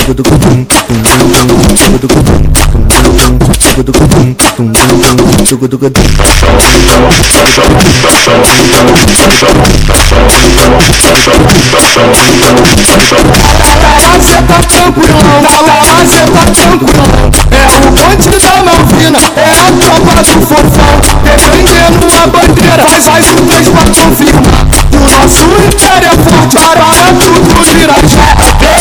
Cê tá tranquilão, cê tá tranquilão. É o bonde da Malvina, é a tropa do fofão. Defendendo a bandeira, faz o 3 pra confirmar. O nosso império é forte, para tudo virar já.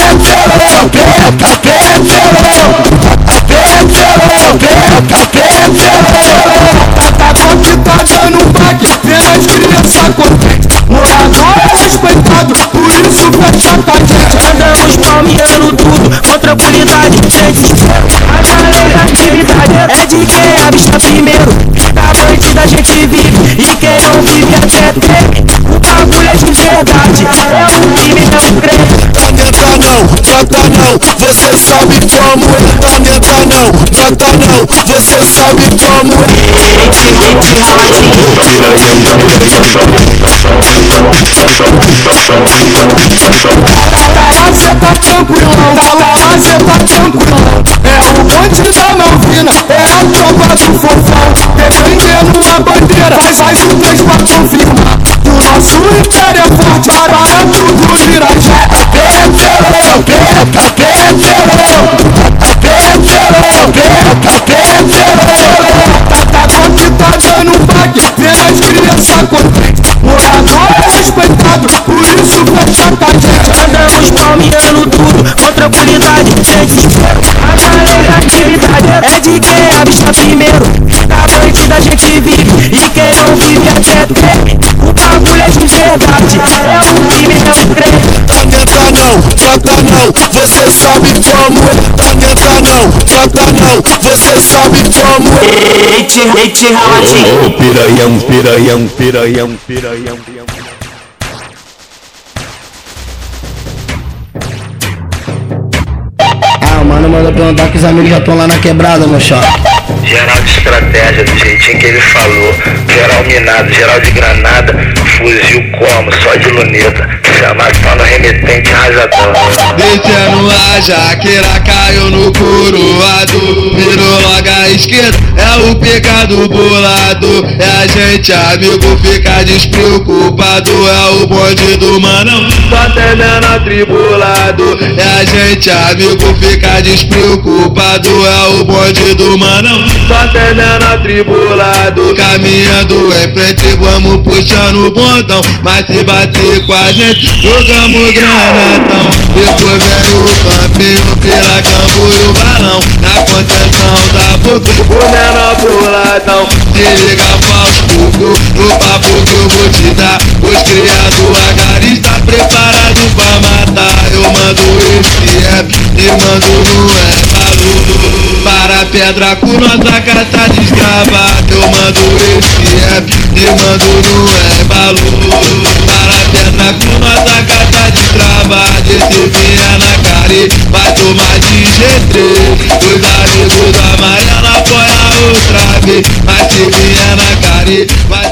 Tá dando baque, apenas criança contente. Morador é respeitado, por isso fecha com a gente. Andamos palmeando tudo, com tranquilidade, sem desespero. A galera atividade é de quem avista primeiro. Da noite a gente vive, e quem não vive até treme. O bagulho é de verdade, é um crime não creme. Tá não, trota não, você sabe como é. Tá não, trota não, você sabe como é. Cê tá tranquilão, cê tá tranquilão. É o bonde da Malvina, é a tropa do fofão. Defendendo a bandeira, faz o 3 pra confirmar. O nosso império é forte, para tudo virar já. Tá dando baque, apenas criança contente. Morador é respeitado, por isso fecha com a gente. Andamos palmeando tudo, com tranquilidade, sem desespero. A galera atividade é de quem avista primeiro. Da noite a gente vive, e quem não vive até treme. O bagulho é de verdade, é um crime não creme. Tá não, trota não, você sabe como é. Tá não, trota não, você sabe como é. Leite raladinho. Piranhão. Mano, manda perguntar que os amigos já estão lá na quebrada, meu chapa. Geral de estratégia, do jeitinho que ele falou. Geral minado, geral de granada. Fuzil como, só de luneta. Chamar só no remetente rajadão. Descendo a jaqueira, caiu no coroado. Virou logo à esquerda, é o pecado bolado. É a gente, amigo, fica despreocupado. É o bonde do manão, só atendendo atribulado. É a gente, amigo, fica despreocupado. É o bonde do manão, só atendendo atribulado. Caminhando em frente, vamos puxando o botão. Mas se bater com a gente, jogamos granadão. Depois vem o campinho, pela campo e o balão. Na contenção da boca, o menor puladão. Se liga, Fausto, no papo que eu vou te dar. Os criados agarista preparado pra matar. Eu mando esse rap e mando no valor. Para a pedra com nossa carta de escravado. Eu mando esse rap e mando no valor. Para a pedra com nossa carta de escravado. Esse vinha na cara vai tomar de G3. Os amigos da amarela apoia outra vez. Mas se vinha na cara vai